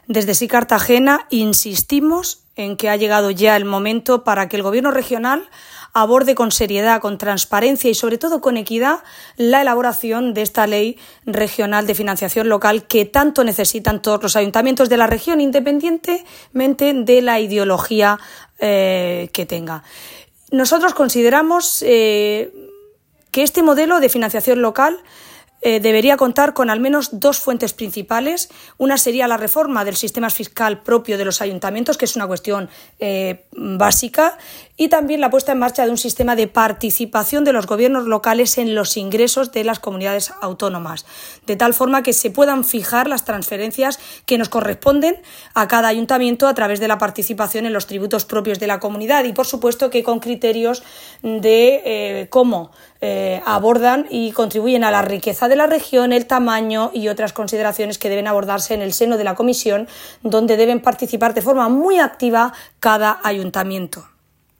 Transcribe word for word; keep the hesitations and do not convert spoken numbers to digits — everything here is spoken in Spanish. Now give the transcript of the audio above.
Desde Sí Cartagena insistimos en que ha llegado ya el momento para que el Gobierno regional aborde con seriedad, con transparencia y sobre todo con equidad la elaboración de esta ley regional de financiación local que tanto necesitan todos los ayuntamientos de la región, independientemente de la ideología eh, que tenga. Nosotros consideramos eh, que este modelo de financiación local Eh, debería contar con al menos dos fuentes principales. Una sería la reforma del sistema fiscal propio de los ayuntamientos, que es una cuestión eh, básica, y también la puesta en marcha de un sistema de participación de los gobiernos locales en los ingresos de las comunidades autónomas, de tal forma que se puedan fijar las transferencias que nos corresponden a cada ayuntamiento a través de la participación en los tributos propios de la comunidad y, por supuesto, que con criterios de eh, cómo eh, abordan y contribuyen a la riqueza de la región, el tamaño y otras consideraciones que deben abordarse en el seno de la comisión, donde deben participar de forma muy activa cada ayuntamiento.